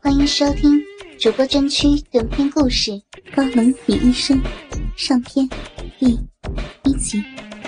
欢迎收听主播专区短篇故事《高冷女医生》上篇第1集。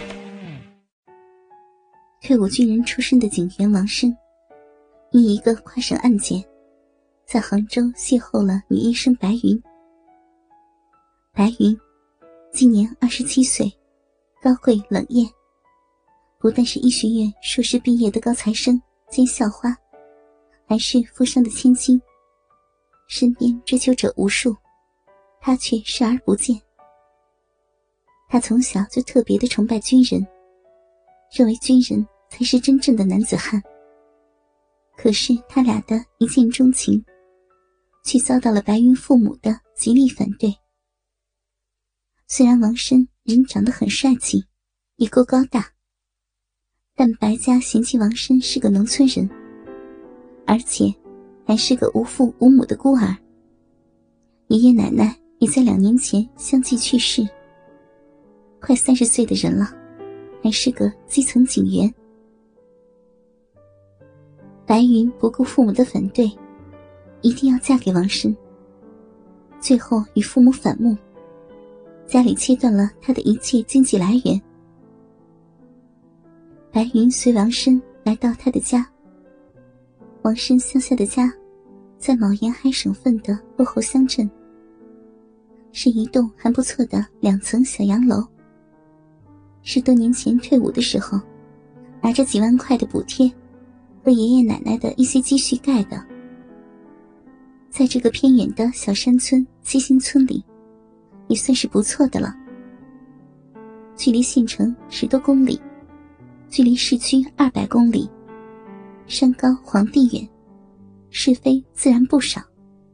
退伍军人出身的警员王申，因一个跨省案件，在杭州邂逅了女医生白云。白云今年27岁，高贵冷艳，不但是医学院硕士毕业的高材生兼校花，还是富商的千金，身边追求者无数，他却视而不见。他从小就特别的崇拜军人，认为军人才是真正的男子汉。可是他俩的一见钟情，却遭到了白云父母的极力反对。虽然王申人长得很帅气，也够高大，但白家嫌弃王申是个农村人，而且还是个无父无母的孤儿。爷爷奶奶也在2年前相继去世，快30岁的人了，还是个基层警员。白云不顾父母的反对，一定要嫁给王申，最后与父母反目，家里切断了他的一切经济来源。白云随王申来到他的家。王申乡下的家在某沿海省份的落后乡镇，是一栋还不错的2层小洋楼，是多年前退伍的时候拿着几万块的补贴和爷爷奶奶的一些积蓄盖的。在这个偏远的小山村七星村里，也算是不错的了。距离县城10多公里，距离市区200公里，山高皇帝远，是非自然不少。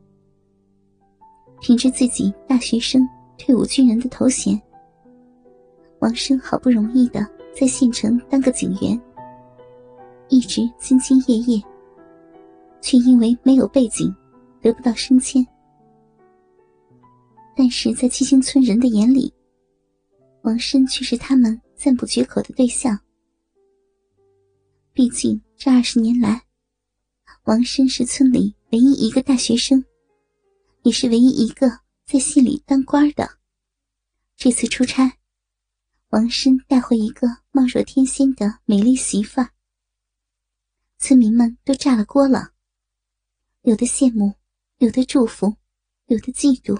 凭着自己大学生退伍军人的头衔，王申好不容易的在县城当个警员，一直兢兢业业，却因为没有背景得不到升迁。但是在七星村人的眼里，王申却是他们赞不绝口的对象。毕竟这20年来，王申是村里唯一一个大学生，也是唯一一个在县里当官的。这次出差，王申带回一个貌若天仙的美丽媳妇儿，村民们都炸了锅了，有的羡慕，有的祝福，有的嫉妒。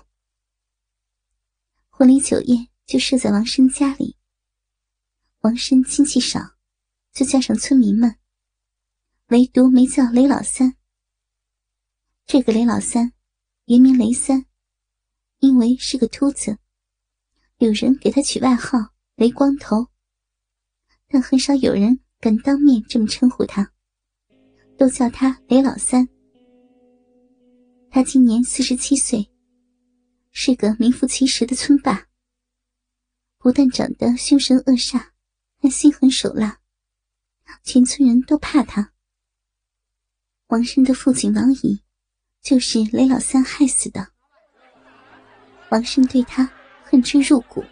婚礼酒宴就设在王申家里，王申亲戚少，就叫上村民们，唯独没叫雷老三。这个雷老三原名雷三，因为是个秃子，有人给他取外号雷光头，但很少有人敢当面这么称呼他，都叫他雷老三。他今年47岁，是个名副其实的村霸，不但长得凶神恶煞，还心狠手辣，全村人都怕他。王申的父亲王乙就是雷老三害死的，王申对他恨之入骨。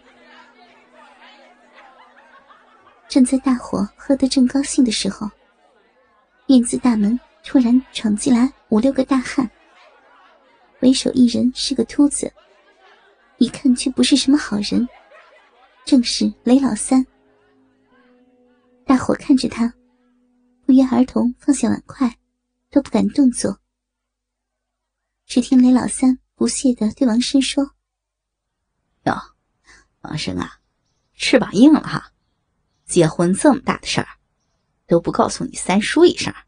正在大伙喝得正高兴的时候，院子大门突然闯进来5、6个大汉，为首一人是个秃子，一看却不是什么好人，正是雷老三。大伙看着他，不约而同放下碗筷，都不敢动作。只听雷老三不屑地对王申说：“ 哟，王申啊，翅膀硬了哈，结婚这么大的事儿，都不告诉你三叔一声。”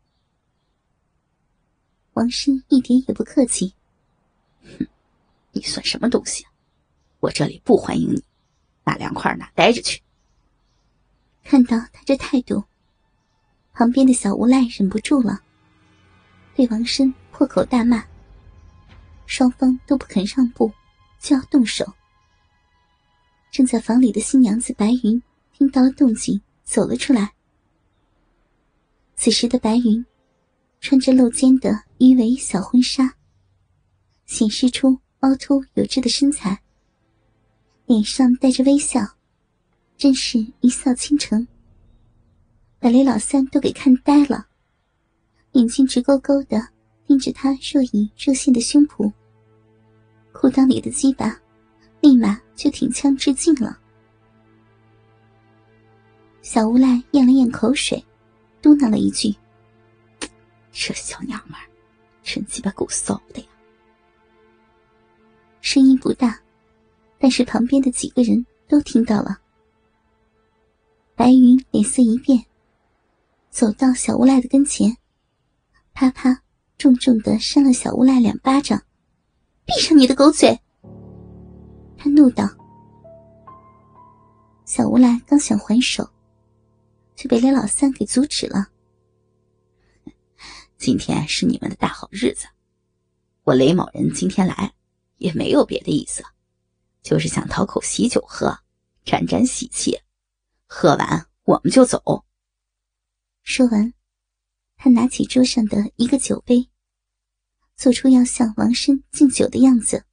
王申一点也不客气：“ 哼，你算什么东西？我这里不欢迎你，哪凉快哪待着去。” 看到他这态度，旁边的小无赖忍不住了，对王申破口大骂。双方都不肯让步，就要动手。正在房里的新娘子白云听到了动静，走了出来。此时的白云穿着露肩的鱼尾小婚纱，显示出凹凸有致的身材，脸上带着微笑，真是一笑倾城，把雷老三都给看呆了，眼睛直勾勾的盯着他若隐若现的胸脯，裤裆里的鸡巴立马就挺枪致敬了。小无赖咽了咽口水，嘟囔了一句： 这小娘们儿真鸡巴够骚的呀。 声音不大，但是旁边的几个人都听到了。白云脸色一变，走到小无赖的跟前，啪啪重重地扇了小无赖2巴掌。闭上你的狗嘴！他怒道。小无赖刚想还手，就被雷老三给阻止了。 今天是你们的大好日子，我雷某人今天来也没有别的意思，就是想讨口喜酒喝，沾沾喜气，喝完我们就走。 说完，他拿起桌上的一个酒杯，做出要向王申敬酒的样子。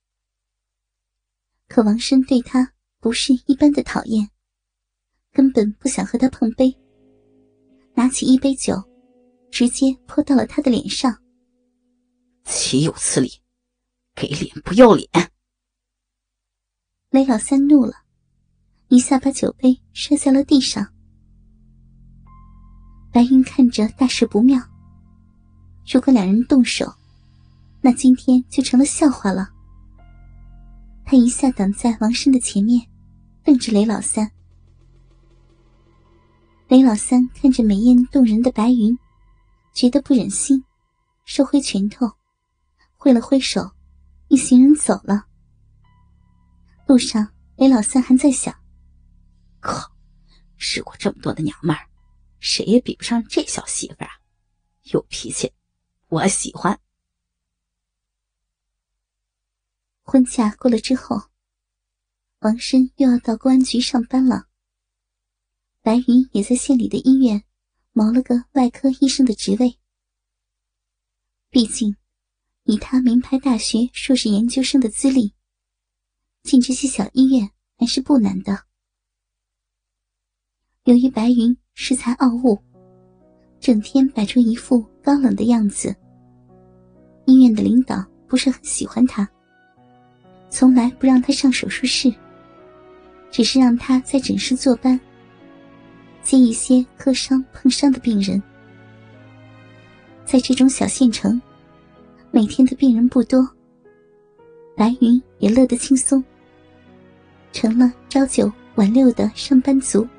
可王申对他不是一般的讨厌，根本不想和他碰杯，拿起一杯酒直接泼到了他的脸上。 岂有此理，给脸不要脸！ 雷老三怒了，一下把酒杯摔在了地上。白云看着大事不妙，如果2人动手，那今天就成了笑话了。他一下挡在王申的前面，瞪着雷老三。雷老三看着美艳动人的白云，觉得不忍心，收回拳头，挥了挥手，一行人走了。路上雷老三还在想， 靠，试过这么多的娘们儿，谁也比不上这小媳妇啊，有脾气，我喜欢。 婚假过了之后，王申又要到公安局上班了。白云也在县里的医院谋了个外科医生的职位。毕竟以他名牌大学硕士研究生的资历，进这些小医院还是不难的。由于白云恃才傲物，整天摆出一副高冷的样子，医院的领导不是很喜欢他，从来不让他上手术室，只是让他在诊室坐班，接一些磕伤碰伤的病人。在这种小县城，每天的病人不多，白云也乐得轻松，成了朝9晚6的上班族。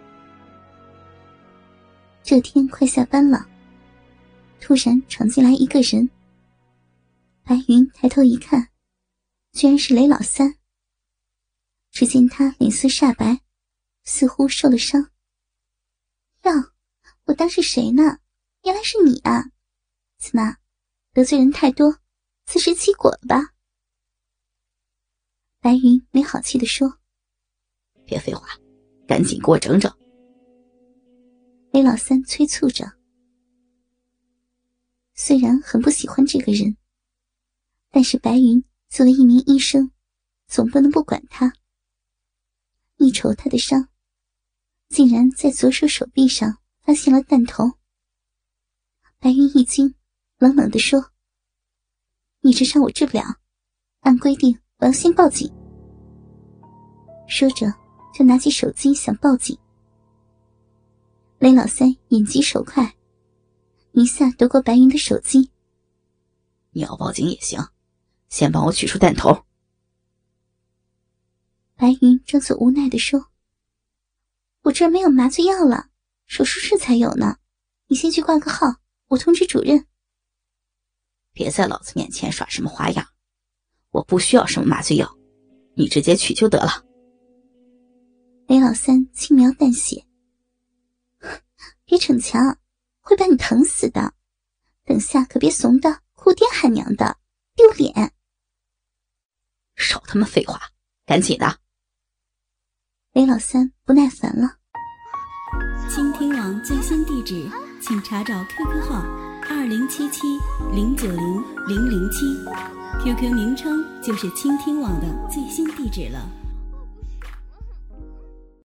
这天快下班了，突然闯进来一个人。白云抬头一看，居然是雷老三。只见他脸色煞白，似乎受了伤。哟，我当是谁呢？原来是你啊！怎么，得罪人太多，自食其果了吧？白云没好气地说。 别废话，赶紧给我整整。 雷老三催促着。虽然很不喜欢这个人，但是白云作为一名医生，总不能不管他。一瞅他的伤，竟然在左手手臂上发现了弹头。白云一惊，冷冷地说：你这伤我治不了，按规定我要先报警。说着就拿起手机想报警。雷老三眼疾手快，一下夺过白云的手机。 你要报警也行，先帮我取出弹头。 白云装作无奈地说：我这儿没有麻醉药了，手术室才有呢，你先去挂个号，我通知主任。 别在老子面前耍什么花样，我不需要什么麻醉药，你直接取就得了。 雷老三轻描淡写：别逞强，会把你疼死的，等下可别怂的哭爹喊娘的，丢脸。 少他妈废话，赶紧的。 雷老三不耐烦了。 倾听网最新地址，请查找 QQ 号2077090007，QQ 名称就是倾听网的最新地址了。